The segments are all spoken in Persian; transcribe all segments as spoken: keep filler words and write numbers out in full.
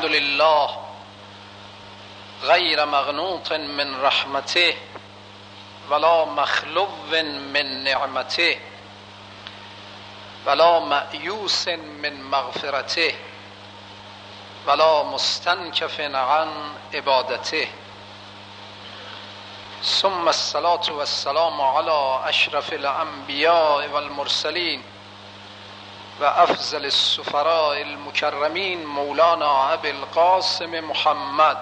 الحمد لله غیر مغنوط من رحمته ولا مخلو من نعمته ولا مأیوس من مغفرته ولا مستنکف عن عبادته ثم الصلاة والسلام على اشرف الانبیاء والمرسلین و افضل السفراء المکرمین مولانا ابی القاسم محمد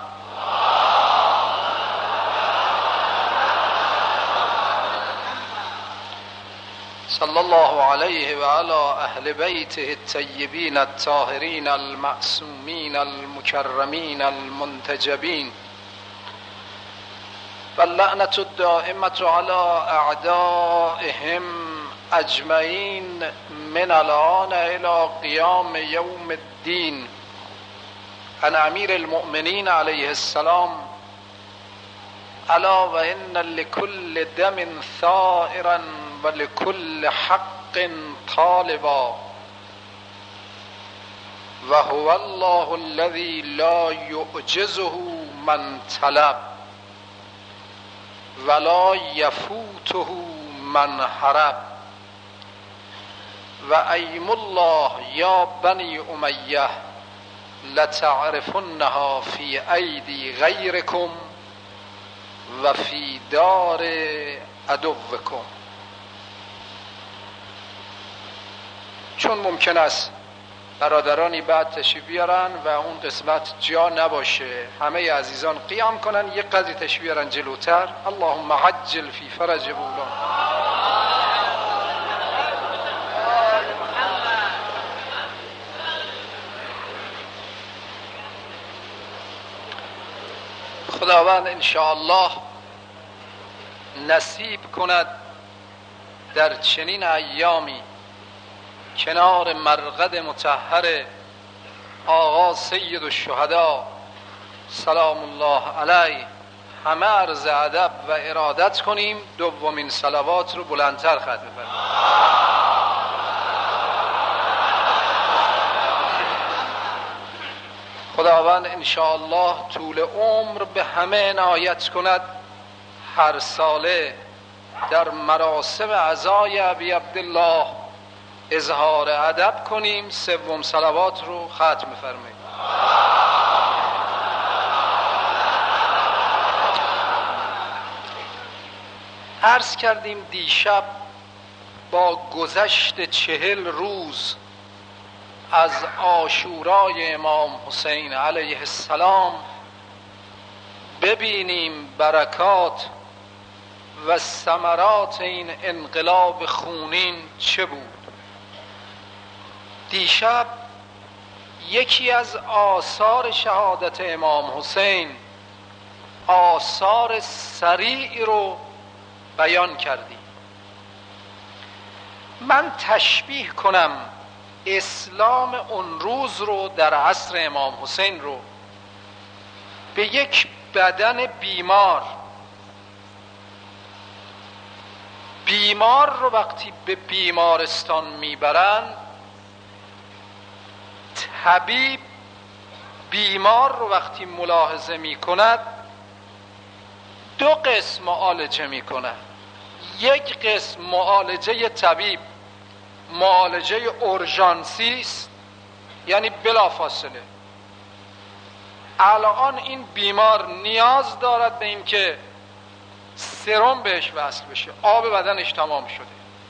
صلی الله علیه و علی اهل بیته الطیبین الطاهرین المعصومین المکرمین المنتجبین و اللعنة الدائمة على اعدائهم اجمعین من الان الى قیام یوم الدین. عن امیر المؤمنین علیه السلام الا و ان لكل دم ثائرا و لكل حق طالبا و هو الله الذي لا يعجزه من طلب ولا يفوته من هرب و ایم الله یا بنی امیه لتعرفنها فی ایدی غیرکم و فی دار عدوکم. چون ممکن است برادرانی بعد تشریف بیارن و اون قسمت جا نباشه، همه عزیزان قیام کنن یک قدری تشریف بیارن جلوتر. اللهم عجل فی فرج بولان. خداوند انشاءالله نصیب کند در چنین ایامی کنار مرقد مطهر آقا سید الشهدا سلام الله علیه همه عرض ادب و ارادت کنیم، دومین صلوات رو بلندتر ختم کنیم. خداوند انشاءالله طول عمر به همه عنایت کند، هر ساله در مراسم عزای ابی عبدالله اظهار ادب کنیم، سوم صلوات رو ختم فرماییم. عرض کردیم دیشب با گذشت چهل روز از عاشورای امام حسین علیه السلام ببینیم برکات و ثمرات این انقلاب خونین چه بود. دیشب یکی از آثار شهادت امام حسین، آثار سریع رو بیان کردیم. من تشبیه کنم اسلام اون روز رو در عصر امام حسین رو به یک بدن بیمار. بیمار رو وقتی به بیمارستان میبرن، طبیب بیمار رو وقتی ملاحظه میکند دو قسم معالجه میکند. یک قسم معالجه طبیب، معالجه اورژانسی است، یعنی بلافاصله الان این بیمار نیاز دارد به این که سرم بهش وصل بشه، آب بدنش تمام شده.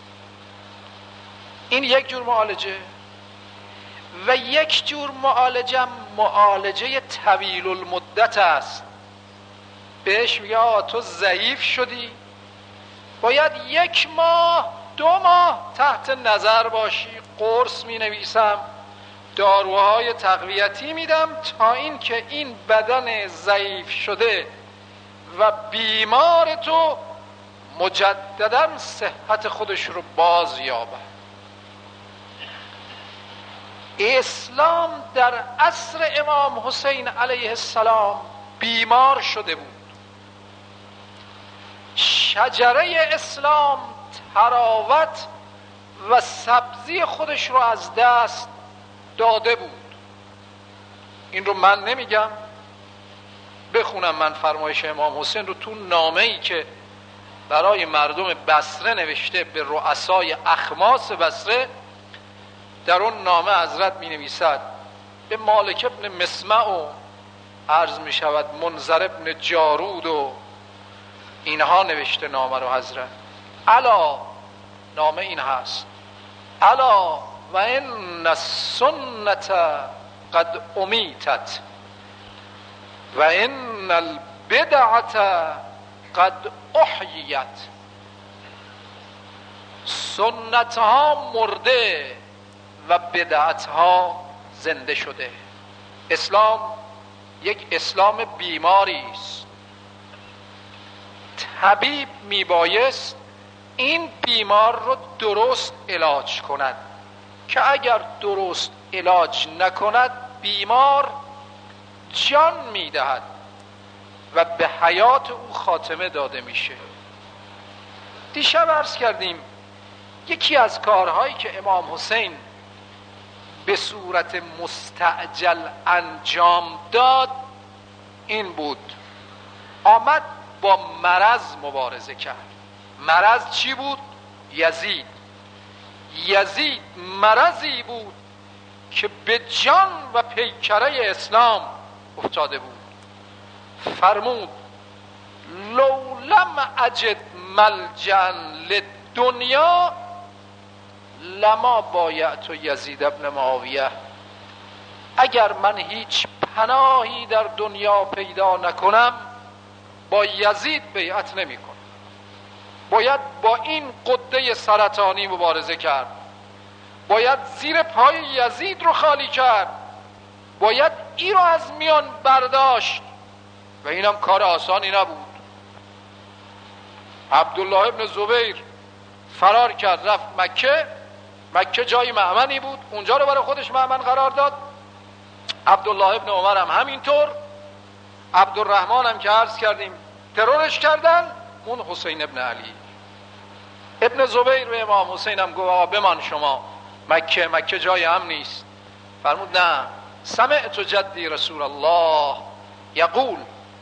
این یک جور معالجه. و یک جور معالجه معالجه طویل المدت است. بهش میگه آه تو ضعیف شدی، باید یک ماه دو ماه تحت نظر باشی، قرص می نویسم، داروهای تقویتی میدم تا این که این بدن ضعیف شده و بیمار تو مجددا صحت خودش رو باز یابه. اسلام در عصر امام حسین علیه السلام بیمار شده بود. شجره اسلام تراوت و سبزی خودش رو از دست داده بود. این رو من نمیگم، بخونم من فرمایش امام حسین رو تو نامه‌ای که برای مردم بصره نوشته به رؤسای اخماس بصره. در اون نامه حضرت می نویسد به مالک ابن مسمع و عرض می شود منذر ابن جارود و اینها نوشته نامه رو حضرت. الا، نامه این هست: الا و ان السنت قد امیتت و ان البدعت قد احییت. سنت ها مرده و بدعت ها زنده شده. اسلام یک اسلام بیماری است. طبیب میبایست این بیمار رو درست علاج کند، که اگر درست علاج نکند بیمار جان میدهد و به حیات او خاتمه داده میشه. دیشب عرض کردیم یکی از کارهایی که امام حسین به صورت مستعجل انجام داد این بود: آمد با مرض مبارزه کرد. مرض چی بود؟ یزید. یزید مرضی بود که به جان و پیکره اسلام افتاده بود. فرمود: لو لم اجد ملجأ للدنیا لما بایعت یزید ابن معاویه. اگر من هیچ پناهی در دنیا پیدا نکنم با یزید بیعت نمی کنم. باید با این قده سرطانی مبارزه کرد، باید زیر پای یزید رو خالی کرد، باید این رو از میان برداشت و اینم کار آسانی نبود. عبدالله ابن زبیر فرار کرد رفت مکه. مکه جای مأمنی بود، اونجا رو برای خودش مأمن قرار داد. عبدالله ابن عمر هم همینطور. عبدالرحمن هم که عرض کردیم ترورش کردن. اون حسین ابن علی. ابن زبیر به امام حسین هم گفت آقا بمان شما، مکه مکه جای هم نیست. فرمود نه، سمعت جدی رسول الله یقول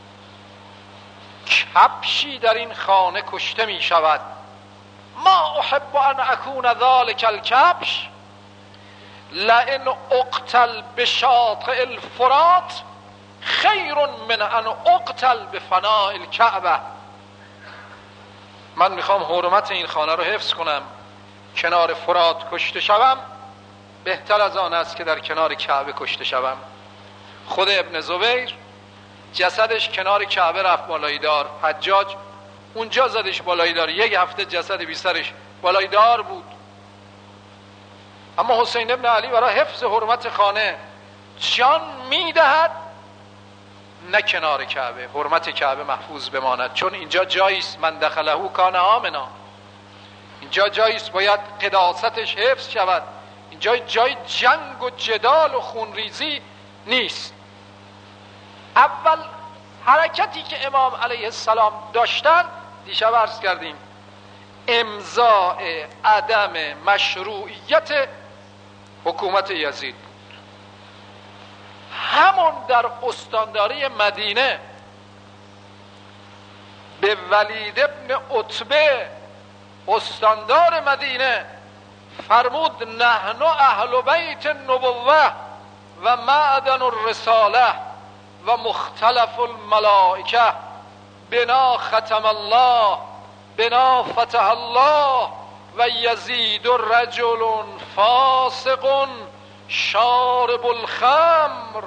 کبشی در این خانه کشته می شود، ما احب ان اکون ذلک الکبش لئن اقتل بشاطئ الفرات خیر من ان اقتل بفناء الکعبه. من میخوام حرمت این خانه رو حفظ کنم، کنار فرات کشته شوم بهتر از آن است که در کنار کعبه کشته شوم. خود ابن زبیر جسدش کنار کعبه رفت بالای دار، حجاج اونجا زدش بالای دار، یک هفته جسد بی سرش بالای دار بود. اما حسین ابن علی برای حفظ حرمت خانه جان میدهد، نه کنار کعبه، حرمت کعبه محفوظ بماند، چون اینجا جاییست من دخله کان آمنا، اینجا جاییست باید قداستش حفظ شود، اینجا جای جنگ و جدال و خونریزی نیست. اول حرکتی که امام علیه السلام داشتن دیشب عرض کردیم امضاء عدم مشروعیت حکومت یزید بود. همون در استانداری مدینه به ولید ابن عتبه استاندار مدینه فرمود نحن اهل بیت النبوه و معدن الرساله و مختلف الملائکه بنا ختم الله بنا فتح الله و یزید رجل فاسق شارب الخمر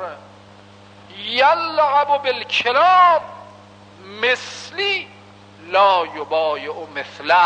یلعب بالکلاب مثلی لا یبایع مثله.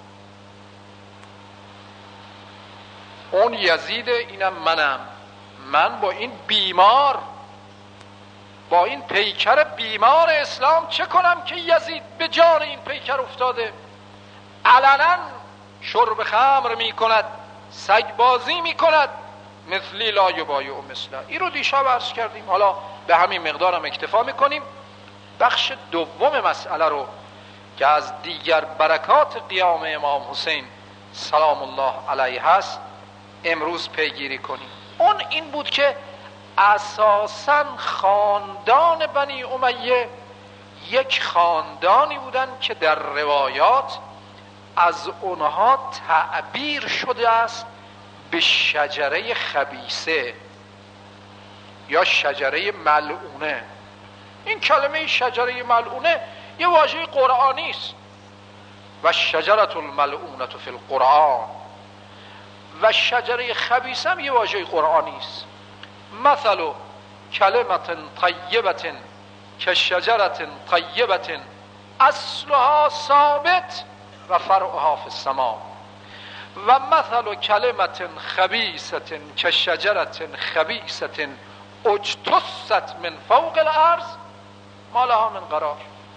اون یزید اینم منم، من با این بیمار، با این پیکر بیمار اسلام چه کنم که یزید به جان این پیکر افتاده، علنا شرب خمر می کند، سگ بازی می کند، مثلی لا یبایع مثله. این رو دیشب عرض کردیم، حالا به همین مقدار هم اکتفا میکنیم. بخش دوم مسئله رو که از دیگر برکات قیام امام حسین سلام الله علیه هست امروز پیگیری کنیم. اون این بود که اساساً خاندان بنی امیه یک خاندانی بودن که در روایات از اونها تعبیر شده است به شجره خبیثه یا شجره ملعونه. این کلمه شجره ملعونه یه واژه قرآنی است، و شجرة الملعونه فی القرآن، و شجره خبیثه هم یه واژه قرآنی است. مثل کلمة طیبة کشجرة طیبة اصلها ثابت و فرعها فی السماء و مثل کلمة خبیثة کشجرة خبیثة اجتثت من فوق الارض ما لها من قرار.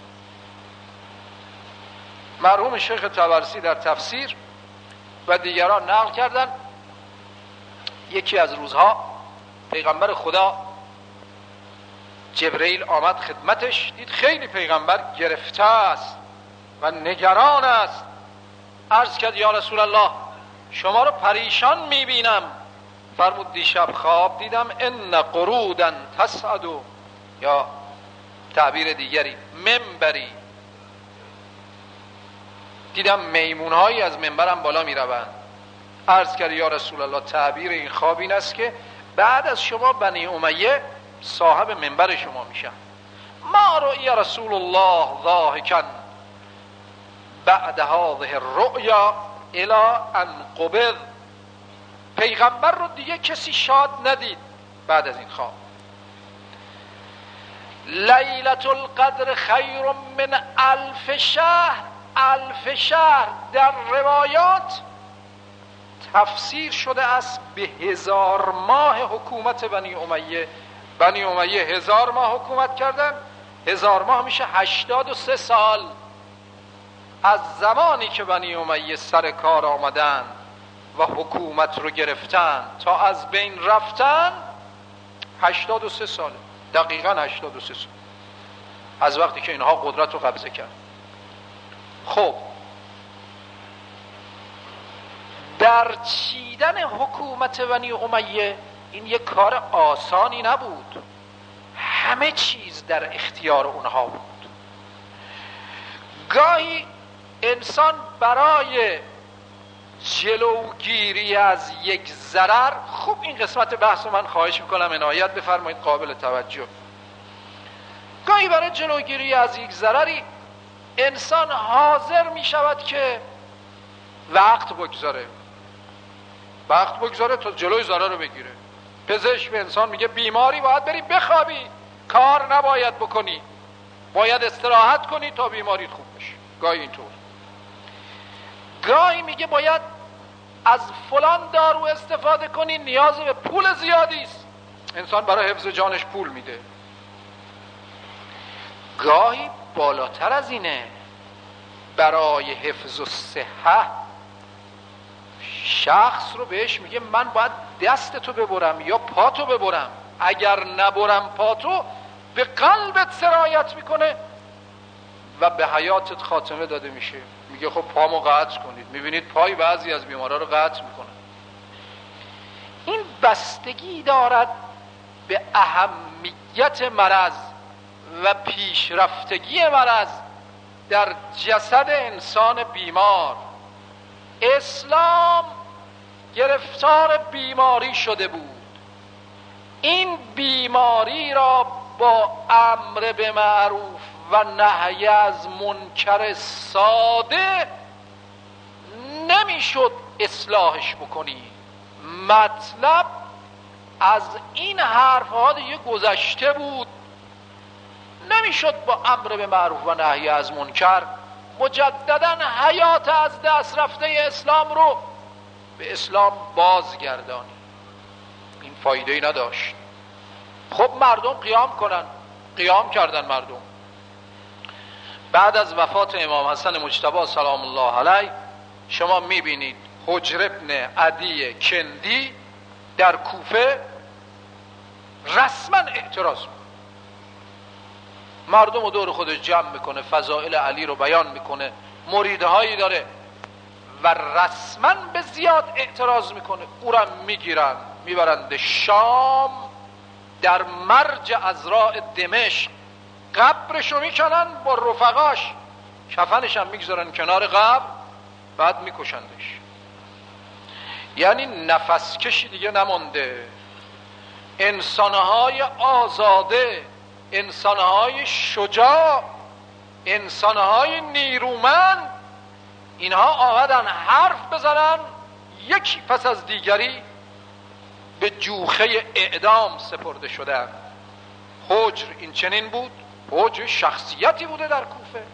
مرحوم شیخ طبرسی در تفسیر و دیگران نقل کردن یکی از روزها پیغمبر خدا جبرئیل آمد خدمتش، دید خیلی پیغمبر گرفته است و نگران است. عرض کرد یا رسول الله شما رو پریشان میبینم. فرمود دیشب خواب دیدم ان قرودا تصعد، یا تعبیر دیگری منبری، دیدم میمونهایی از منبرم بالا میروند. عرض کرد یا رسول الله تعبیر این خواب این است که بعد از شما بنی امیه صاحب منبر شما میشن. ما رؤی رسول الله ضاحکا بعد هذه الرؤیا الی ان قبض. پیغمبر رو دیگه کسی شاد ندید بعد از این خواب. لیلة القدر خیر من الف شهر. الف شهر در روایات تفسیر شده است به هزار ماه حکومت بنی امیه. بنی امیه هزار ماه حکومت کردن، هزار ماه میشه هشتاد و سه سال. از زمانی که بنی امیه سر کار آمدن و حکومت رو گرفتن تا از بین رفتن هشتاد و سه ساله، دقیقا هشتاد و سه سال از وقتی که اینها قدرت رو قبضه کرد. خب در چیدن حکومت بنی امیه این یک کار آسانی نبود، همه چیز در اختیار اونها بود. گاهی انسان برای جلوگیری از یک ضرر، خوب این قسمت بحث من خواهش میکنم عنایت بفرمایید قابل توجه، گاهی برای جلوگیری از یک ضرری انسان حاضر میشود که وقت بگذاره وقت بگذاره تا جلوی ضرر رو بگیره. پزشک به انسان میگه بیماری باید بری بخوابی، کار نباید بکنی، باید استراحت کنی تا بیماریت خوب بشه. گاهی اینطور. گاهی میگه باید از فلان دارو استفاده کنی، نیاز به پول زیادی است، انسان برای حفظ جانش پول میده. گاهی بالاتر از اینه، برای حفظ و صحت شخص رو بهش میگه من باید دستتو ببرم یا پاتو ببرم، اگر نبرم پاتو به قلبت سرایت میکنه و به حیاتت خاتمه داده میشه. میگه خب پامو قطع کنید. میبینید پای بعضی از بیمارا رو قطع میکنه. این بستگی دارد به اهمیت مرض و پیشرفتگی مرض در جسد انسان بیمار. اسلام گرفتار بیماری شده بود، این بیماری را با امر به معروف و نهی از منکر ساده نمیشد اصلاحش بکنی. مطلب از این حرفها دیگه گذشته بود، نمیشد با امر به معروف و نهی از منکر مجددا حیات از دست رفته اسلام رو به اسلام بازگردانی. این فایده ای نداشت. خب مردم قیام کنن، قیام کردن مردم. بعد از وفات امام حسن مجتبی سلام الله علیه شما میبینید حجر ابن عدی کندی در کوفه رسما اعتراض میکنه، مردم رو دور خودش جمع میکنه، فضائل علی رو بیان میکنه، مریدهایی داره و رسما به زیاد اعتراض میکنه. او را میگیرن میبرند شام، در مرج ازراع دمشق قبرشو میکنن با رفقاش، کفنش هم میگذارن کنار قبر، بعد میکشندش. یعنی نفس کشی دیگه نمونده. انسانهای آزاده، انسانهای شجاع، انسانهای نیرومند، اینها آمدن حرف بزنن، یکی پس از دیگری به جوخه اعدام سپرده شدن. حجر این چنین بود. حجر شخصیتی بوده در کوفه.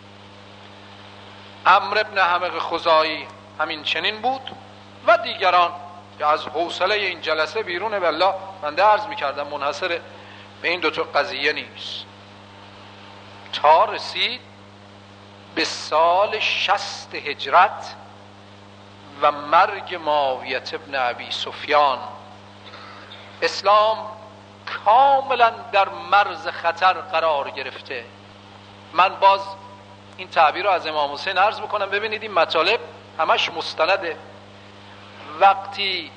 عمرو بن حمق خزاعی همین چنین بود و دیگران که از حوصله این جلسه بیرونه. والله من عرض میکردم منحصر به این دوتا قضیه نیست. تا رسید به سال شصت هجرت و مرگ معاویه بن ابی سفیان، اسلام کاملا در مرز خطر قرار گرفته. من باز این تعبیر رو از امام حسین عرض میکنم. ببینید این مطالب همش مستنده. وقتی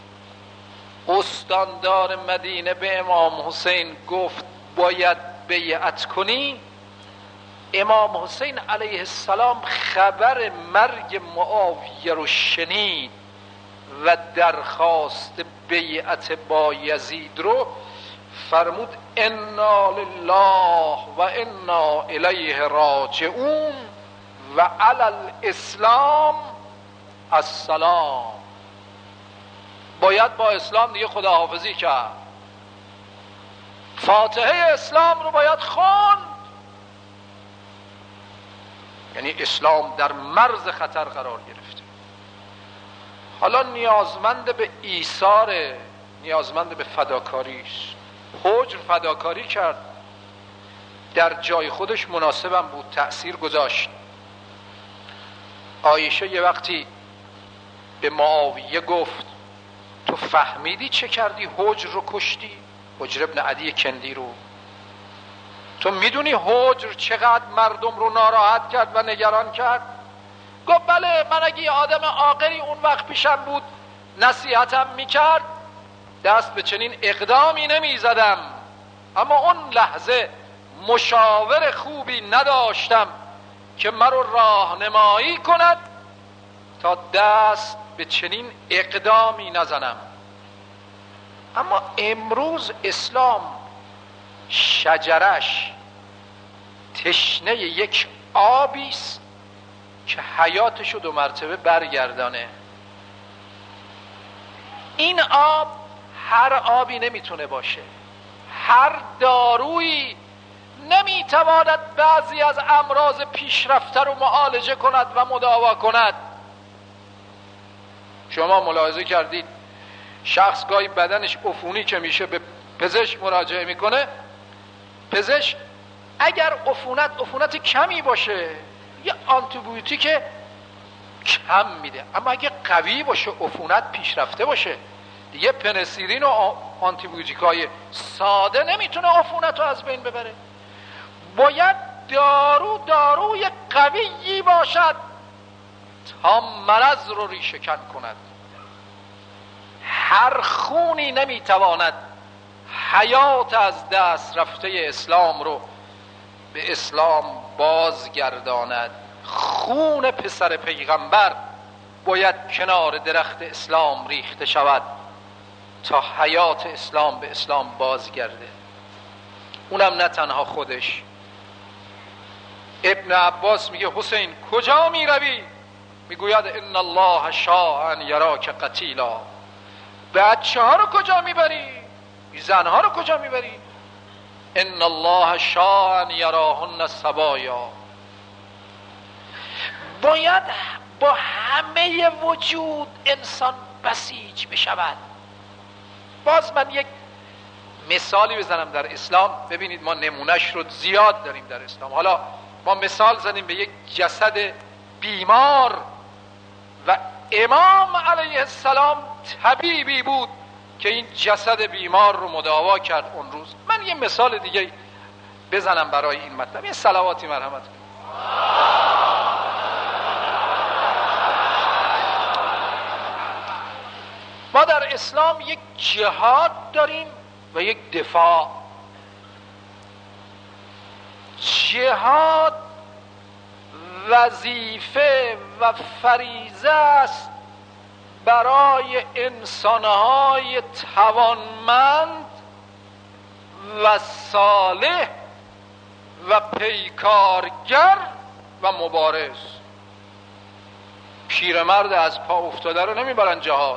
استاندار مدینه به امام حسین گفت باید بیعت کنی، امام حسین علیه السلام خبر مرگ معاویه رو شنید و درخواست بیعت با یزید رو فرمود انا لله و انا الیه راجعون و علی الاسلام السلام. باید با اسلام دیگه خداحافظی کرد، فاتحه اسلام رو باید خواند. یعنی اسلام در مرز خطر قرار گرفته. حالا نیازمند به ایثار، نیازمند به فداکاری است. حجر فداکاری کرد، در جای خودش مناسبم بود، تأثیر گذاشت. عایشه یه وقتی به معاویه گفت تو فهمیدی چه کردی؟ حجر رو کشتی، حجر ابن عدی کندی رو. تو میدونی حجر چقدر مردم رو ناراحت کرد و نگران کرد؟ گفت بله، من اگه یه آدم عاقلی اون وقت پیشم بود نصیحتم میکرد دست به چنین اقدامی نمیزدم، اما اون لحظه مشاور خوبی نداشتم که مرا راهنمایی کند تا دست به چنین اقدامی نزنم. اما امروز اسلام شجرش تشنه یک آبی است که حیاتشو دو مرتبه برگردانه. این آب هر آبی نمیتونه باشه، هر دارویی نمیتواند بعضی از امراض پیشرفته رو معالجه کند و مداوا کند. شما ملاحظه کردید شخص گاهی بدنش عفونی که میشه به پزشک مراجعه میکنه، پزشک اگر عفونت عفونت کمی باشه یه آنتیبیوتیک کم میده، اما اگه قوی باشه عفونت پیشرفته باشه دیگه پنسیلین و آنتیبیوتیکای ساده نمیتونه عفونت رو از بین ببره. باید دارو داروی قویی باشد تا مرض رو ریشه کن کند. هر خونی نمیتواند حیات از دست رفته اسلام رو به اسلام بازگرداند. خون پسر پیغمبر باید کنار درخت اسلام ریخته شود تا حیات اسلام به اسلام بازگرده. اونم نه تنها خودش. ابن عباس میگه حسین کجا میروی؟ میگوید ان الله شاء ان یراک قتیلا. بچه ها رو کجا میبری؟ زن ها رو کجا میبری؟ ان الله شاء ان یراهن سبایا. باید با همه وجود انسان بسیج بشود. باز من یک مثالی بزنم در اسلام، ببینید ما نمونهش رو زیاد داریم در اسلام. حالا ما مثال زدیم به یک جسد بیمار و امام علیه السلام طبیبی بود که این جسد بیمار رو مداوا کرد اون روز. من یه مثال دیگه بزنم برای این مطلب. یه صلواتی مرحمت کنید. ما در اسلام یک جهاد داریم و یک دفاع. جهاد وظیفه و فریضه است برای انسانهای توانمند و صالح و پیکارگر و مبارز. پیرمرد از پا افتاده رو نمیبرن جهاد،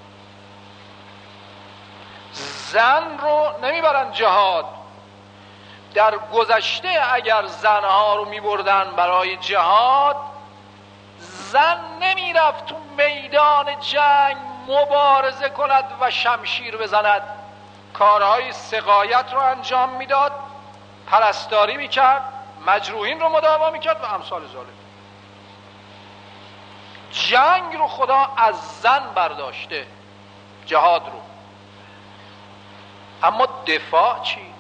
زن رو نمیبرن جهاد. در گذشته اگر زنها رو میبردن برای جهاد، زن نمیرفت تو میدان جنگ مبارزه کند و شمشیر بزند، کارهای سقایت رو انجام میداد، پرستاری میکرد، مجروحین رو مداوا میکرد و امثال ذالک. جنگ رو خدا از زن برداشته، جهاد رو. اما دفاع چی؟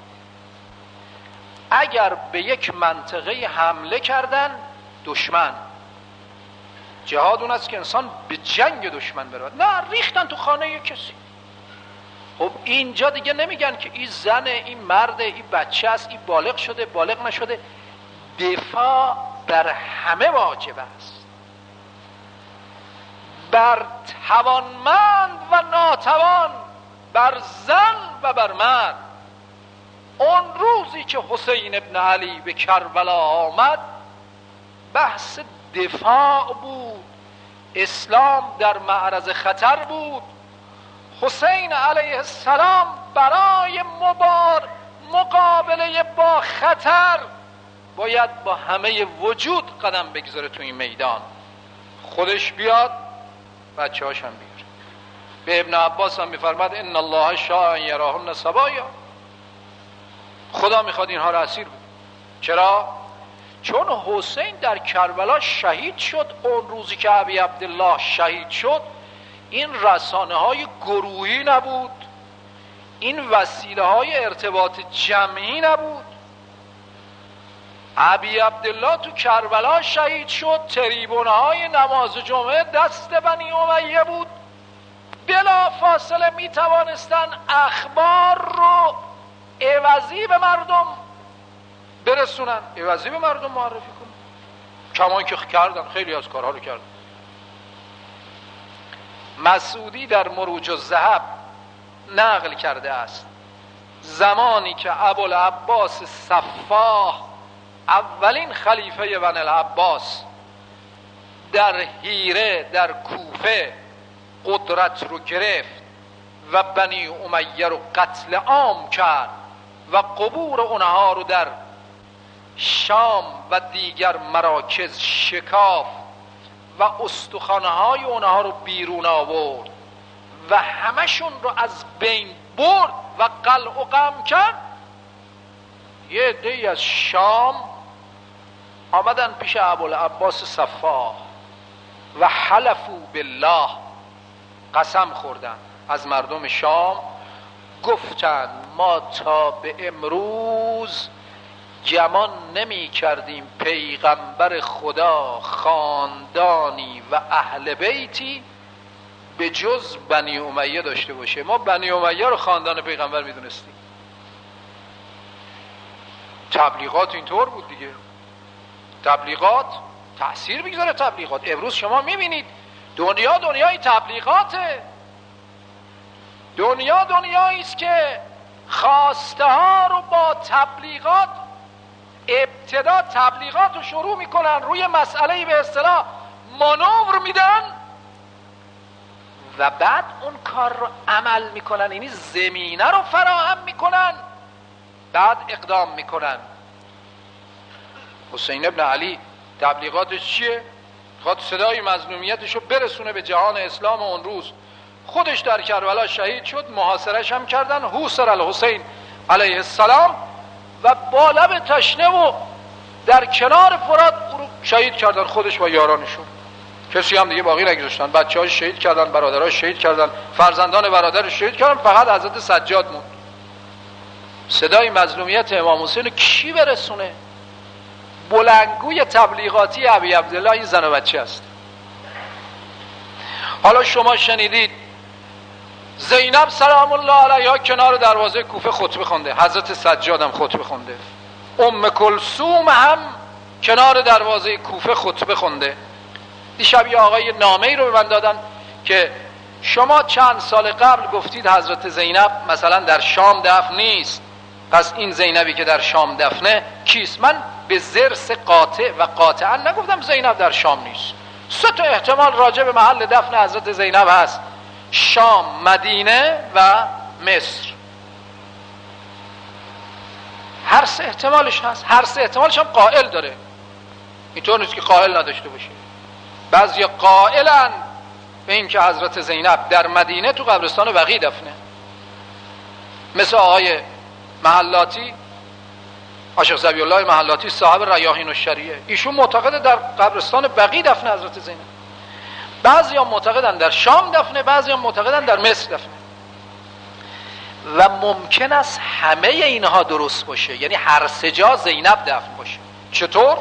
اگر به یک منطقه حمله کردن دشمن، جهاد اون است که انسان به جنگ دشمن برود. نه، ریختن تو خانه کسی. خب اینجا دیگه نمیگن که این زنه، این مرده، این بچه است، این بالغ شده، بالغ نشده. دفاع بر همه واجب است، بر توانمند و ناتوان، بر زن و بر مرد. اون روزی که حسین ابن علی به کربلا آمد، بحث دفاع بود، اسلام در معرض خطر بود. حسین علیه السلام برای مبار مقابله با خطر باید با همه وجود قدم بگذاره تو این میدان. خودش بیاد، بچه هاش هم بیاره. به ابن عباس هم میفرماد ان الله شاء ان یراهن سبایا. خدا میخواد اینها را اسیر بده. چرا؟ چون حسین در کربلا شهید شد. اون روزی که ابی عبدالله شهید شد، این رسانه های گروهی نبود، این وسیله های ارتباط جمعی نبود. ابی عبدالله تو کربلا شهید شد، تریبونه های نماز جمعه دست بنی امیه بود. بلا فاصله می توانستن اخبار رو عوضی به مردم برسونن، عوضی به مردم معرفی کنن، کمان که کردن، خیلی از کارها رو کردن. مسعودی در مروج الذهب نقل کرده است زمانی که ابوالعباس صفاح، اولین خلیفه بنی العباس، در هیره در کوفه قدرت رو گرفت و بنی امیه رو قتل عام کرد و قبور اونها رو در شام و دیگر مراکز شکاف و استخوان‌های اونها رو بیرون آورد و همشون رو از بین برد و قلع و قم کرد. یه عده‌ای از شام آمدن پیش ابوالعباس صفاح و حلفوا بالله، قسم خوردن از مردم شام، گفتن ما تا به امروز گمان نمی کردیم پیغمبر خدا خاندانی و اهل بیتی به جز بنی امیه داشته باشه. ما بنی امیه رو خاندان پیغمبر می دونستیم. تبلیغات اینطور بود دیگه. تبلیغات تأثیر بگذاره. تبلیغات امروز شما می بینید دنیا دنیای تبلیغاته. دنیا دنیایی است که خواسته ها رو با تبلیغات، ابتدا تبلیغات رو شروع میکنن، روی مسئله به اصطلاح مانور میدن و بعد اون کار رو عمل میکنن، یعنی زمینه رو فراهم میکنن، بعد اقدام میکنن. حسین ابن علی تبلیغاتش چیه؟ خواهد صدای مظلومیتش رو برسونه به جهان اسلام. اون روز خودش در کربلا شهید شد، محاصرش هم کردن، حوصر الحسین علیه السلام، و با لب تشنه و در کنار فرات او رو شهید کردن، خودش و یارانشون. کسی هم دیگه باقی نگذاشتن. بچه هاش شهید کردن، برادرهاش شهید کردن، فرزندان برادرش شهید کردن، فقط حضرت سجاد موند. صدای مظلومیت امام حسین رو کی برسونه؟ بلندگوی تبلیغاتی ابی عبدالله این زن و بچه است. حالا شما شنیدید زینب سلام الله علیها کنار دروازه کوفه خطبه خونده، حضرت سجاد هم خطبه خونده، ام کلثوم هم کنار دروازه کوفه خطبه خونده. دیشب یه آقای نامه‌ای رو به من دادن که شما چند سال قبل گفتید حضرت زینب مثلا در شام دفن نیست، پس این زینبی که در شام دفنه کیست؟ من به ضرس قاطع و قاطعا نگفتم زینب در شام نیست. سه تا احتمال راجع به محل دفن حضرت زینب هست: شام، مدینه و مصر. هر سه احتمالش هست، هر سه احتمالش هم قائل داره، اینطور نیست که قائل نداشته باشه. بعضی قائلن به این که حضرت زینب در مدینه تو قبرستان بقیع دفنه، مثل آقای محلاتی، عاشق ظبی الله محلاتی صاحب ریاحین الشریعه، ایشون معتقده در قبرستان بقیع دفن حضرت زینب. بعضی هم معتقدن در شام دفنه، بعضی هم معتقدن در مصر دفنه. و ممکن است همه اینها درست باشه، یعنی هر سه جا زینب دفن باشه. چطور؟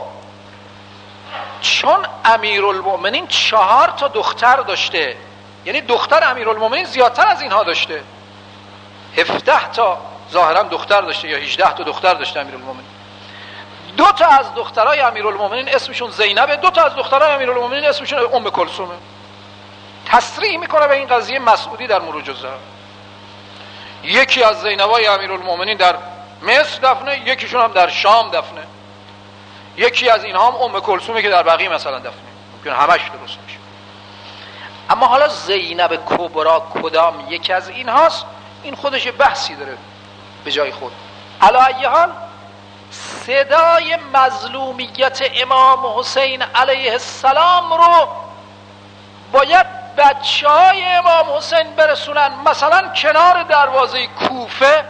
چون امیرالمؤمنین چهار تا دختر داشته، یعنی دختر امیرالمؤمنین زیادتر از اینها داشته. هفده تا ظاهرا دختر داشته یا هجده تا دختر داشته امیرالمؤمنین. دو تا از دخترای امیرالمؤمنین اسمشون زینبه، دو تا از دخترای امیرالمؤمنین اسمشون ام کلثومه. تصریح میکنه به این قضیه مسعودی در مروج الزهر. یکی از زینبای امیرالمؤمنین در مصر دفنه، یکیشون هم در شام دفنه. یکی از اینها هم ام کلثومه که در بقیع مثلا دفنه. ممکن همش درست میشه. اما حالا زینب کبرا کدام یکی از اینهاست؟ این خودش بحثی داره به جای خود. علی ای حال صدای مظلومیت امام حسین علیه السلام رو باید بچه های امام حسین برسونن. مثلا کنار دروازه کوفه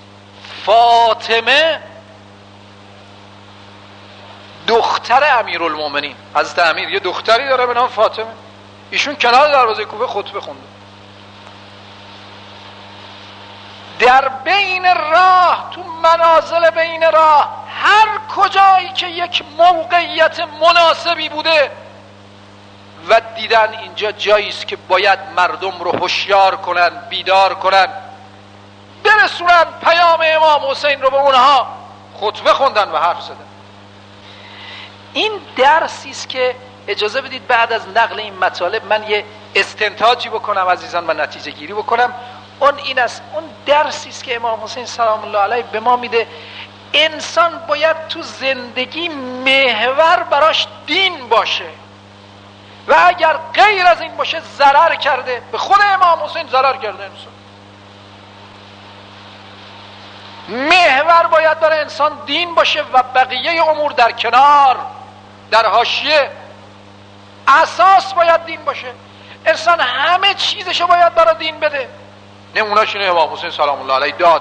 فاطمه دختر امیرالمؤمنین، حضرت امیر یه دختری داره به نام فاطمه، ایشون کنار دروازه کوفه خطبه خونده. در بین راه، تو منازل بین راه، هر کجایی که یک موقعیت مناسبی بوده و دیدن اینجا جایی است که باید مردم رو هوشیار کنن، بیدار کنن، برسونن پیام امام حسین رو به اونها، خطبه خوندن و حرف زدن. این درسی است که اجازه بدید بعد از نقل این مطالب من یه استنتاجی بکنم عزیزان و نتیجه گیری بکنم. اون این است، اون درسی است که امام حسین سلام الله علیه به ما میده. انسان باید تو زندگی محور براش دین باشه و اگر غیر از این باشه ضرر کرده. به خود امام حسین ضرر کرده انسان. محور باید برای انسان دین باشه و بقیه امور در کنار، در حاشیه. اساس باید دین باشه. انسان همه چیزشو باید برای دین بده. نمونه‌اش اینه امام حسین سلام الله علیه داد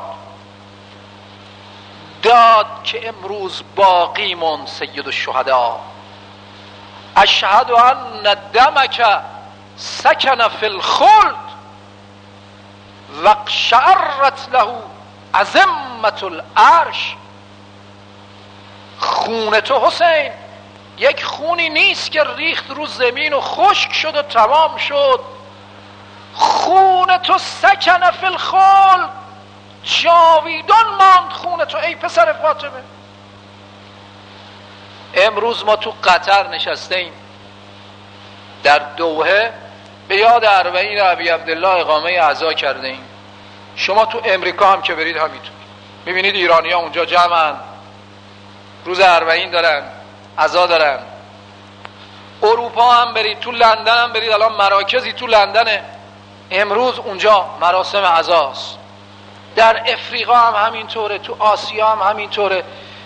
داد که امروز باقیمون سید الشهدا، اشهد ان دمک سکن فی الخلد و اقشعرت له عظمت العرش. خون تو حسین یک خونی نیست که ریخت رو زمین و خشک شد و تمام شد. خون تو سکن فی الخلد، جاویدان ماند خون تو ای پسر فاطمه. امروز ما تو قطر نشستیم، در دوحه به یاد اربعین ابی عبدالله اقامه عزا کرده ایم. شما تو امریکا هم که برید همینطور میبینید ایرانی ها اونجا جمعن، روز اربعین دارن، عزا دارن. اروپا هم برید، تو لندن هم برید، الان مراکزی تو لندنه، امروز اونجا مراسم عزاست. در افریقا هم همینطوره، تو آسیا هم همینطوره.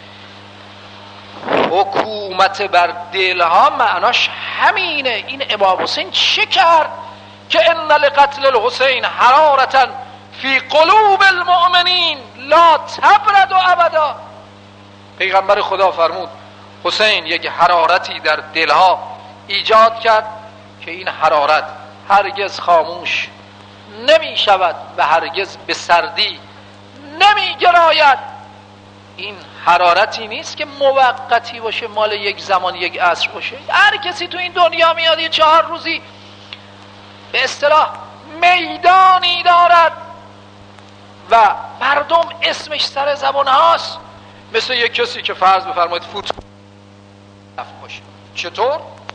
حکومت بر دلها معناش همینه. این امام حسین چه کرد که ان لقتل الحسین حرارتا فی قلوب المؤمنین لا تبرد ابدا. پیغمبر خدا فرمود حسین یک حرارتی در دلها ایجاد کرد که این حرارت هرگز خاموش نمی شود و هرگز به سردی نمی گراید. این حرارتی نیست که موقتی باشه، مال یک زمان یک عصر باشه. هر کسی تو این دنیا میاد یه چهار روزی به اصطلاح میدانی دارد و مردم اسمش سر زبان هاست، مثل یک کسی که فرض بفرمایید فوتبال باشه. چطور؟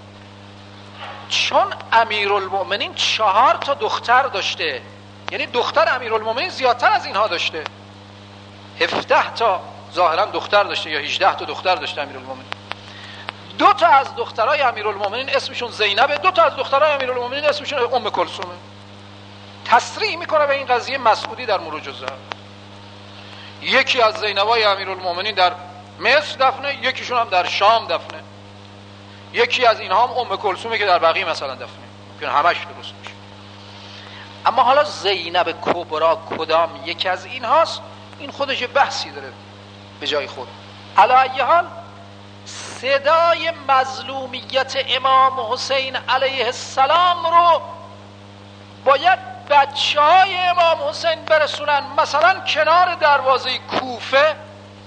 چون امیرالمؤمنین چهار تا دختر داشته، یعنی دختر امیرالمؤمنین زیادتر از اینها داشته، هفده تا ظاهرا دختر داشته یا هجده تا دختر داشته امیرالمؤمنین. دو تا از دخترای امیرالمؤمنین اسمشون زینبه، دو تا از دخترای امیرالمؤمنین اسمشون ام کلثومه. تصریح میکنه به این قضیه مسعودی در مروج الزهر. یکی از زینبای امیرالمؤمنین در مصر دفنه، یکیشون هم در شام دفنه. یکی از اینها هم ام کلثومه که در بقیع مثلا دفنه. ممکن همش درست میشه. اما حالا زینب کبرا کدام یکی از اینهاست؟ این خودش بحثی داره به جای خود. علی ای حال صدای مظلومیت امام حسین علیه السلام رو باید بچه های امام حسین برسونن. مثلا کنار دروازه کوفه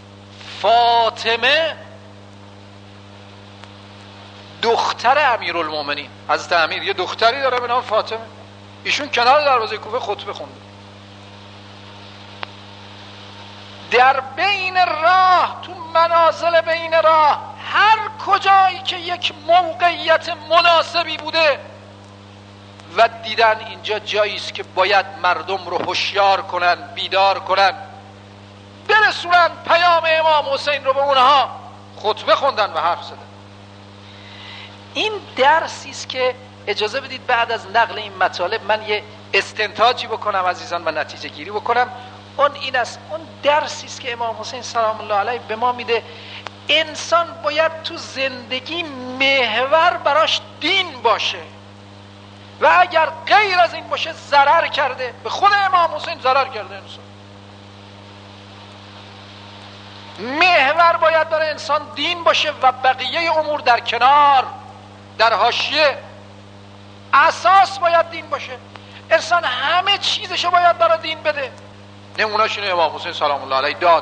فاطمه دختر امیرالمؤمنین حضرت امیر یه دختری داره به نام فاطمه، ایشون کنار دروازه کوفه خطبه خونده. در بین راه، تو منازل بین راه، هر کجایی که یک موقعیت مناسبی بوده و دیدن اینجا جایی است که باید مردم رو هوشیار کنن، بیدار کنن، برسونن پیام امام حسین رو به اونها، خطبه خوندن و حرف زدن. این درسی است که اجازه بدید بعد از نقل این مطالب من یه استنتاجی بکنم عزیزان و نتیجه گیری بکنم. اون این است، اون درسی است که امام حسین سلام الله علیه به ما میده. انسان باید تو زندگی محور براش دین باشه و اگر غیر از این باشه ضرر کرده، به خود امام حسین ضرر کرده. انسان محور باید برای انسان دین باشه و بقیه امور در کنار، در حاشیه. اساس باید دین باشه. انسان همه چیزشو باید برای دین بده. نمونه‌اش اینه امام حسین سلام الله علیه داد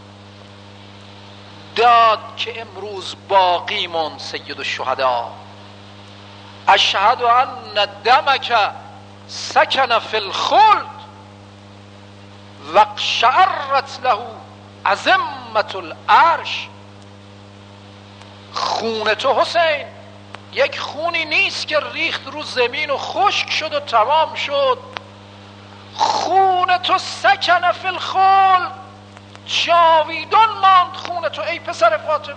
داد که امروز باقیمون سید الشهدا، اشهد ان دمک سکن فی الخلد و اقشعرت له عظمت العرش. خون تو حسین یک خونی نیست که ریخت رو زمین و خشک شد و تمام شد. خون تو سکن فی الخلد، جاویدان ماند خون تو ای پسر فاطمه.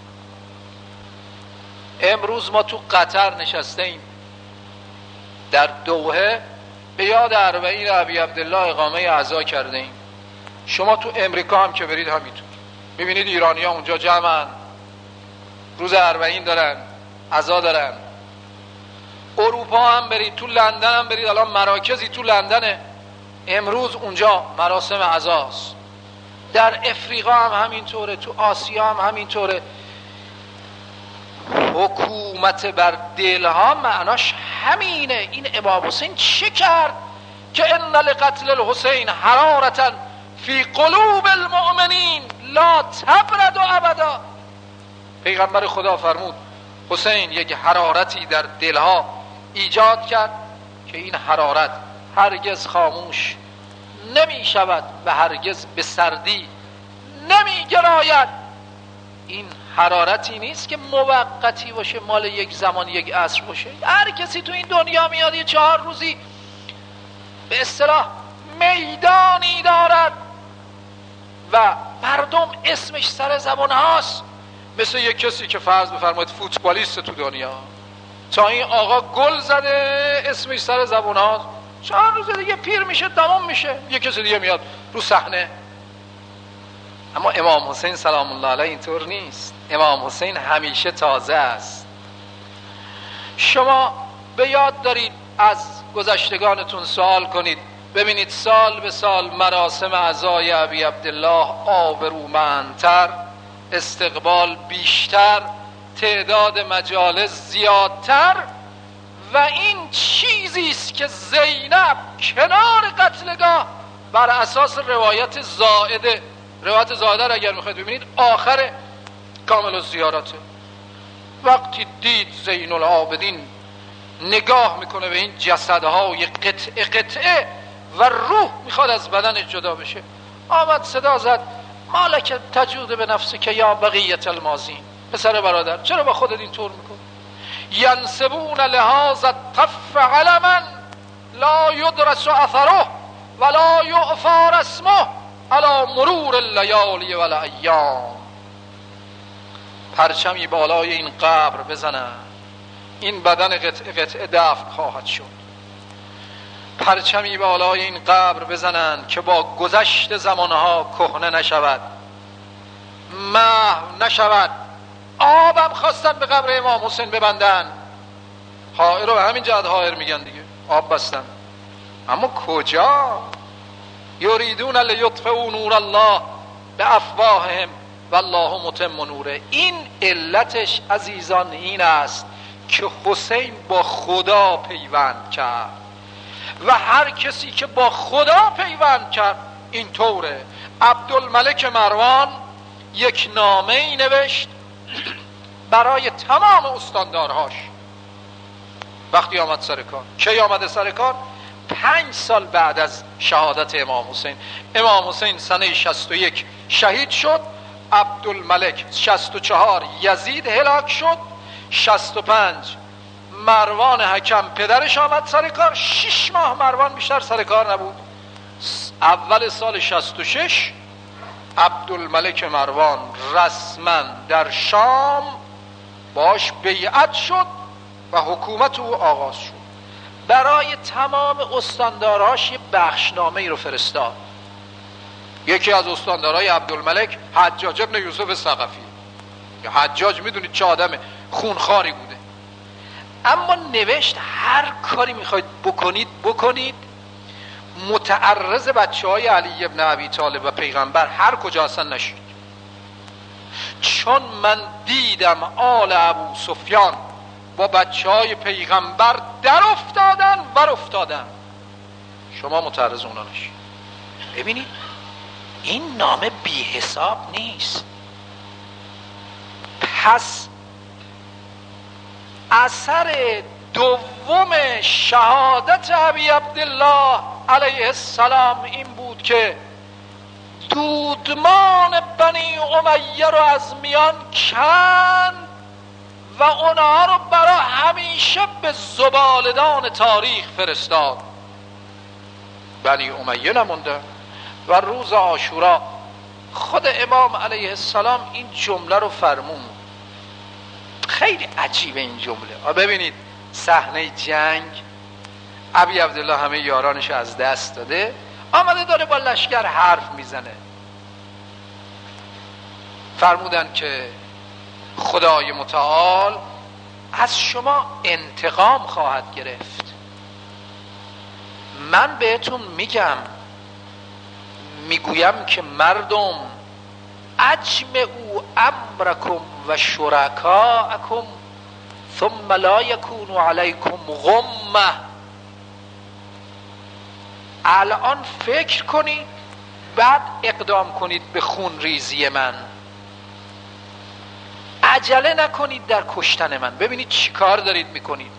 امروز ما تو قطر نشسته ایم، در دوحه به یاد اربعین ابی عبدالله اقامه عزا کرده ایم. شما تو امریکا هم که برید همینطور میبینید ایرانی ها اونجا جمعن، روز اربعین دارن، عزا دارن. اروپا هم برید، تو لندن هم برید، الان مراکزی تو لندنه، امروز اونجا مراسم عزاست. در افریقا هم همینطوره، تو آسیا هم همینطوره. حکومت بر دلها معناش همینه. این امام حسین چه کرد که ان لقتل الحسین حرارتا فی قلوب المؤمنین لا تبرد ابدا. پیغمبر خدا فرمود حسین یک حرارتی در دلها ایجاد کرد که این حرارت هرگز خاموش نمی شود و هرگز به سردی نمی گراید. این حرارتی نیست که موقتی باشه، مال یک زمان یک عصر باشه. هر کسی تو این دنیا میاد یه چهار روزی به اصطلاح میدانی دارد و مردم اسمش سر زبان هاست، مثل یک کسی که فرض بفرمایید فوتبالیست تو دنیا، تا این آقا گل زده اسمش سر زبان هاست، چهار روز دیگه پیر میشه، تمام میشه، یک کسی دیگه میاد رو صحنه. اما امام حسین سلام الله علیه اینطور نیست. امام حسین همیشه تازه است. شما به یاد دارید، از گذشتگانتون سوال کنید، ببینید سال به سال مراسم عزای ابی عبدالله آبرومندتر، استقبال بیشتر، تعداد مجالس زیادتر. و این چیزی است که زینب کنار قتلگاه بر اساس روایت زائده، روایت زائده را اگر میخواید ببینید آخر کامل الزیاراته، وقتی دید زین العابدین نگاه میکنه به این جسدهای قطعه قطعه و روح میخواد از بدن جدا بشه. آمد صدا زد مالک تجود به نفسه که یا بقیت المازین، پسر برادر چرا با خودت این طور میکنی؟ ینسبون لهذا الطف علما لا یدرس اثره ولا یعفر اسمه علی مرور اللیالی و الایام. پرچمی بالای این قبر بزنن، این بدن قطعه قطعه دفن خواهد شد. پرچمی بالای این قبر بزنن که با گذشت زمانها کهنه نشود، محو نشود. آبم خواستن به قبر امام حسین ببندن، حائر رو به همین جهت حائر میگن دیگه، آب بستن. اما کجا؟ یریدون لیطفئوا نور الله بافواههم والله متم نوره. این علتش عزیزان این است که حسین با خدا پیوند کرد و هر کسی که با خدا پیوند کرد این طوره. عبدالملک مروان یک نامه ای نوشت برای تمام استاندارهاش وقتی آمد سر کار. کی آمده سر کار؟ پنج سال بعد از شهادت امام حسین. امام حسین سنه شصت و یک شهید شد، عبدالملک شصت و چهار یزید هلاک شد، شصت و پنج مروان حکم پدرش آمد سر کار. شش ماه مروان بیشتر سر کار نبود. اول سال شصت و شش عبدالملک مروان رسما در شام باش بیعت شد و حکومت او آغاز شد. برای تمام استانداراش یه بخشنامه ای رو فرستاد. یکی از استاندارای عبدالملک حجاج ابن یوسف ثقفی. حجاج میدونید چه آدم خونخواری بوده، اما نوشت هر کاری میخواید بکنید بکنید، متعرض بچه های علی ابن ابی طالب و پیغمبر هر کجا اصلا نشید، چون من دیدم آل ابو سفیان با بچه های پیغمبر در افتادن بر افتادن، شما متعرض اونا نشید. ببینید این نامه بی حساب نیست. پس اثر دوم شهادت ابی عبدالله علیه السلام این بود که دودمان بنی امیه رو از میان کند و اونها رو برای همیشه به زبالدان تاریخ فرستاد. بنی امیه نمونده. و روز عاشورا خود امام علیه السلام این جمله رو فرمود. خیلی عجیبه این جمله. ببینید صحنه جنگ، ابی عبدالله همه یارانش از دست داده، آمده داره با لشکر حرف میزنه. فرمودن که خدای متعال از شما انتقام خواهد گرفت. من بهتون میگم میگویم که مردم اجمعوا امرکم و شرکاءکم ثم لا یکون علیکم غمه. الان فکر کنید بعد اقدام کنید به خون ریزی من. عجله نکنید در کشتن من. ببینید چی کار دارید میکنید.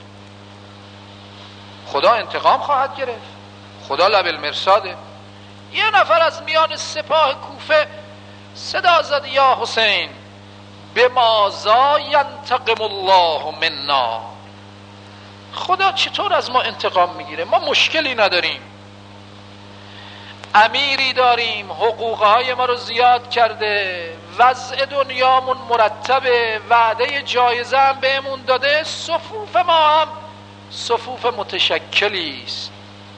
خدا انتقام خواهد گرفت. خدا لب المرصاده. یه نفر از میان سپاه کوفه صدا زد یا حسین بماذا ینتقم الله منا. خدا چطور از ما انتقام میگیره؟ ما مشکلی نداریم، امیری داریم، حقوقهای ما رو زیاد کرده، وضع دنیامون مرتبه، وعده جایزه هم بهمون داده، صفوف ما هم صفوف متشکلی است.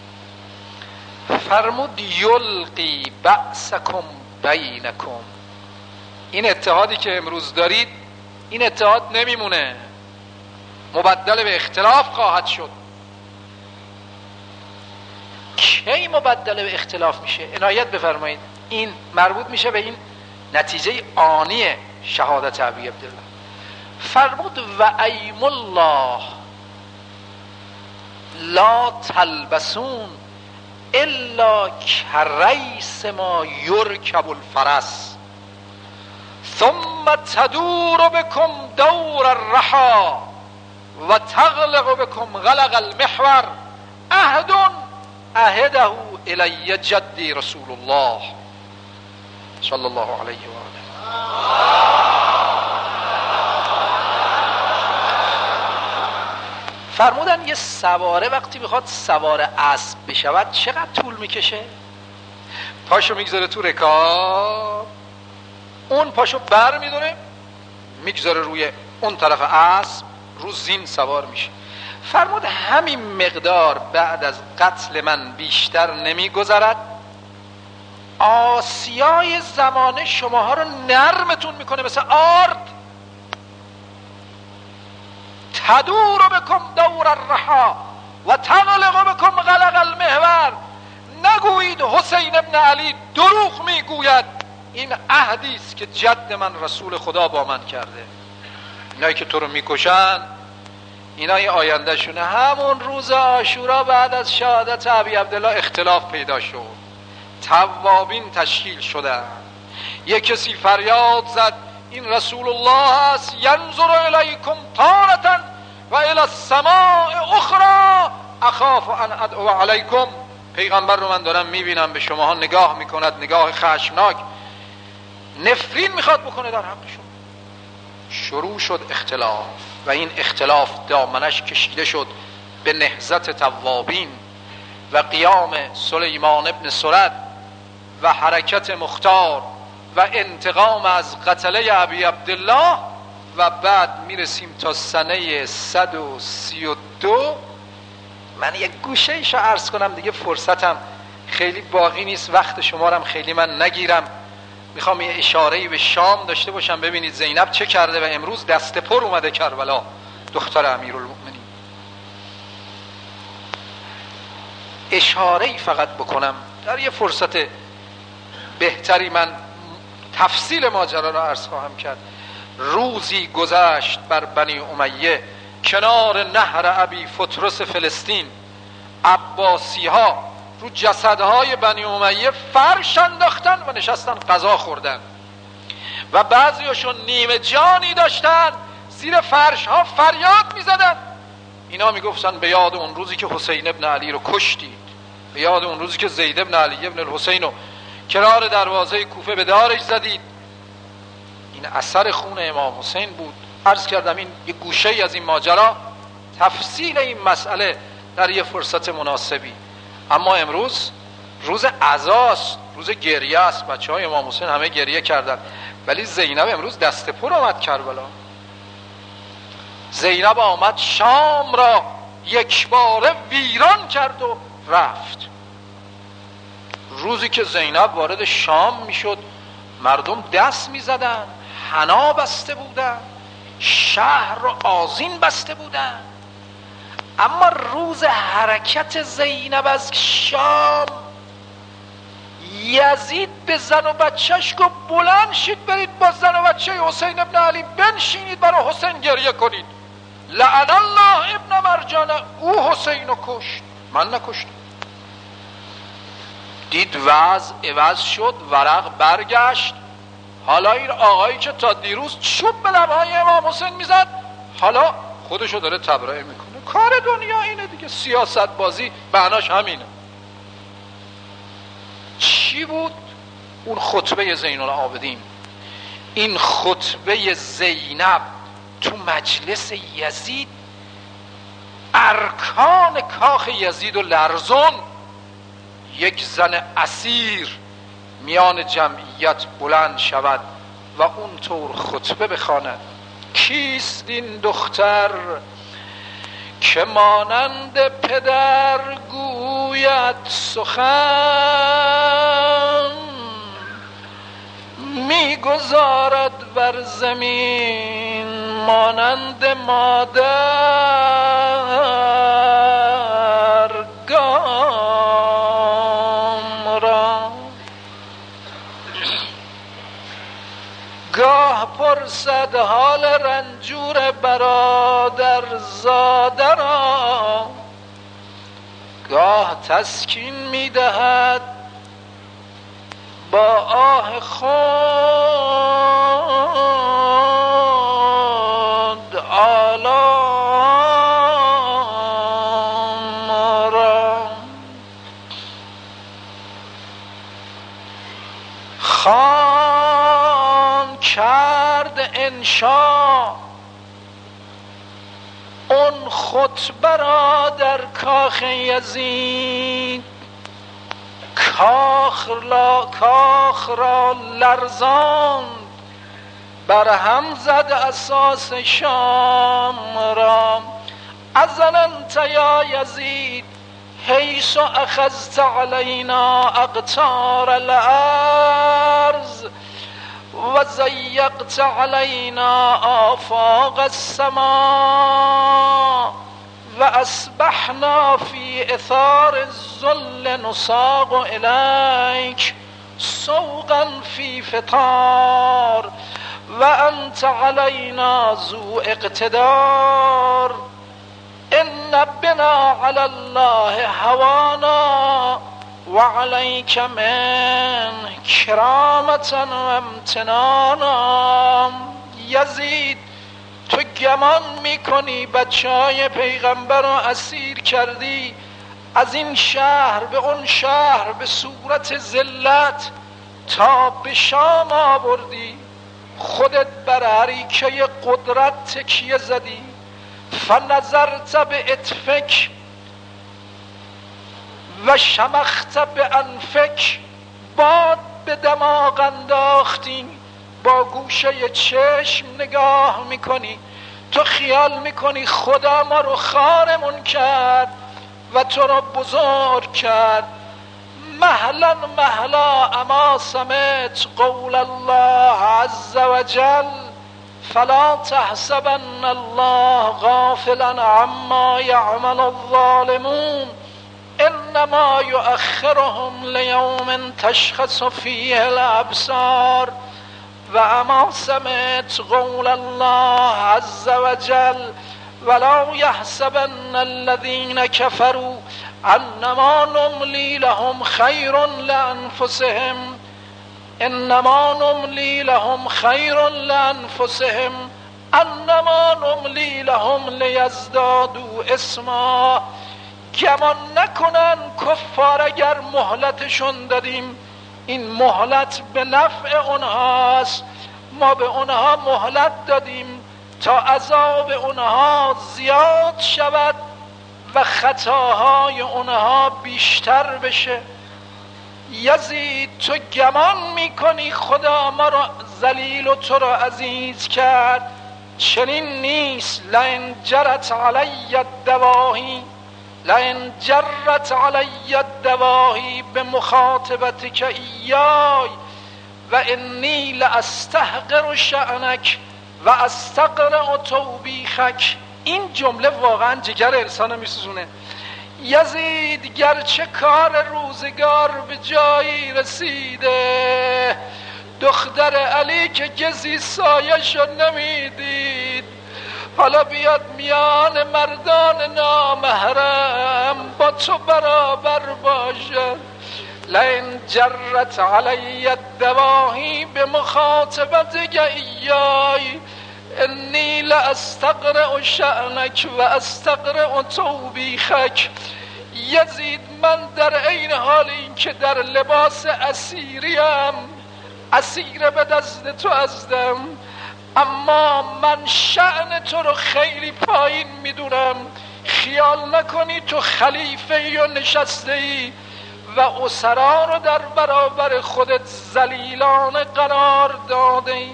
فرمود یلقی بأسکم بینکم. این اتحادی که امروز دارید این اتحاد نمیمونه، مبدل به اختلاف خواهد شد. کی مبدل به اختلاف میشه؟ عنایت بفرمایید. این مربوط میشه به این نتیجه آنی شهادت ابی عبدالله. فرمود و ایم الله لا تلبسون الا کریس ما یرکب الفرس ثم تدور بكم دور الرحا و تغلق بكم غلق المحور عهد عهده الی جدی رسول الله صلی الله علیه و آله. فرمودن یه سواره وقتی بخواد سوار اسب بشود چقدر طول میکشه؟ پاشو میگذاره تو رکاب، اون پاشو بر میداره میگذاره روی اون طرف اسب، رو زین سوار میشه. فرمود همین مقدار بعد از قتل من بیشتر نمیگذرد، آسیای زمانه شماها رو نرمتون میکنه مثل آرد. تدور بکم دور الرحا و تغلق بکم غلق المحور. نگویید حسین ابن علی دروغ میگوید، این عهدی است که جد من رسول خدا با من کرده. اینایی که تو رو میکشن اینای آینده شونه. همون روز عاشورا بعد از شهادت ابی عبدالله اختلاف پیدا شد، توابین تشکیل شدن. یک کسی فریاد زد این رسول الله است، ینظر الیکم تارة و الی السماء اخرى اخاف ان ادعو علیکم. پیغمبر رو من دارم میبینم به شماها نگاه میکند، نگاه خشمناک، نفرین میخواد بکنه در حقشون. شروع شد اختلاف و این اختلاف دامنش کشیده شد به نهضت توابین و قیام سلیمان ابن سرد و حرکت مختار و انتقام از قتله ابی عبدالله. و بعد میرسیم تا سنه صد و سی و دو. من یک گوشه ایشو عرض کنم دیگه، فرصتم خیلی باقی نیست، وقت شما رم خیلی من نگیرم. میخوام یه اشارهی به شام داشته باشم. ببینید زینب چه کرده و امروز دست پر اومده کربلا، دختر امیرالمؤمنین. اشارهی فقط بکنم، در یه فرصت بهتری من تفصیل ماجرا را عرض خواهم کرد. روزی گذشت بر بنی امیه کنار نهر ابی فترس فلسطین، عباسی ها رو جسدهای بنی امیه فرش انداختن و نشستن غذا خوردن و بعضیشون نیمه جانی داشتن زیر فرش ها فریاد می زدن. اینا می گفتن به یاد اون روزی که حسین ابن علی رو کشتید، به یاد اون روزی که زید ابن علی ابن الحسین رو کنار دروازه کوفه به دارش زدید. این اثر خون امام حسین بود. عرض کردم این یه گوشه ای از این ماجرا، تفصیل این مسئله در یه فرصت مناسبی. اما امروز روز عزاست، روز گریه است. بچه های امام حسین همه گریه کردن، ولی زینب امروز دست پر آمد کربلا. زینب آمد شام را یک باره ویران کرد و رفت. روزی که زینب وارد شام میشد مردم دست میزدن، حنا بسته بودن، شهر رو آذین بسته بودن. اما روز حرکت زینب از شام، یزید به زن و بچهش گفت بلند شید برید با زن و بچه حسین ابن علی بنشینید برای حسین گریه کنید. لعن الله ابن مرجانه، او حسین رو کشت، من نکشتم. دید وضع عوض شد، ورق برگشت. حالا این آقایی که تا دیروز چوب به لبهای امام حسین میزد حالا خودشو داره تبرئه میکنه. کار دنیا اینه دیگه، سیاست بازی معناش همینه. چی بود اون خطبه زین العابدین؟ این خطبه زینب تو مجلس یزید ارکان کاخ یزید و لرزون. یک زن اسیر میان جمعیت بلند شود و اونطور خطبه بخواند: کیست این دختر که مانند پدر گوید سخن، میگذارد بر زمین مانند مادر گام را. گاه پرسد حال رنجور برادر زاده را، گاه تسکین میدهد با آه خود آلا کرد انشا، اون خطبه را در کاخ یزید، کاخ را, کاخ را لرزاند، بر هم زد اساس شام را. ازننت یا یزید حیث اخذت علینا اقطار الارض و ضیقت علینا آفاق السماء و اصبحنا فی اثار الذل نساق الیک سوقا فی فطار و انت علینا ذو اقتدار. ان بنا علی الله هوانا و علیک من کرامتا و امتنانا. یزید تو گمان میکنی بچه های پیغمبر رو اسیر کردی، از این شهر به اون شهر به صورت ذلت تا به شام آوردی، خودت بر اریکه قدرت تکیه زدی. فنظرت به اطفک و شمخت به انفک، باد به دماغ انداختی، با گوشه چشم نگاه میکنی، تو خیال میکنی خدا ما رو خارمون کرد و تو رو بزرگ کرد. مهلا مهلا اما سمعت قول الله عز وجل فلا تحسبن الله غافلا عما يعمل الظالمون انما يؤخرهم ليوم تشخص فيه الابصار. و اما سمعت قول الله عز وجل ولا يحسبن الذين كفروا انما نملي لهم خير لانفسهم انما نملي لهم خير لانفسهم انما نملي لهم لیزدادوا اثما. گمان نکنن کفار اگر مهلتشون دادیم این مهلت به نفع اونهاست، ما به اونها مهلت دادیم تا عذاب اونها زیاد شود و خطاهای اونها بیشتر بشه. یزید تو گمان میکنی خدا ما را ذلیل و تو را عزیز کرد؟ چنین نیست. لئن جرت علی الدواهی لئن جرت علی الدواهی به مخاطبتک ایای و انی لاستحقر شأنک و استقرأ توبیخک. این جمله واقعا جگر انسان میسوزونه. یزید گرچه کار روزگار به جایی رسیده، دختر علی که کسی سایه‌شو نمیدید حالا بیاد میان مردان نامحرم با تو برابر باشه. لئن جرت علی الدواهی به مخاطبتک ایای انی لاستقرأ شأنک و استقرأ توبیخک. یزید من در عین حال این که در لباس اسیریم، اسیر به دست تو ازدم، اما من شأن تو رو خیلی پایین میدونم. خیال نکنی تو خلیفه ای و نشسته ای و اسرا رو در برابر خودت ذلیلانه قرار داده ای.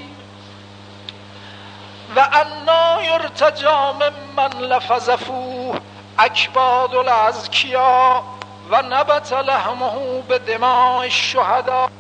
و انا یرتجا ممن لفظ فوه اکباد الازکیا و نبت لحمه به دماء الشهدا.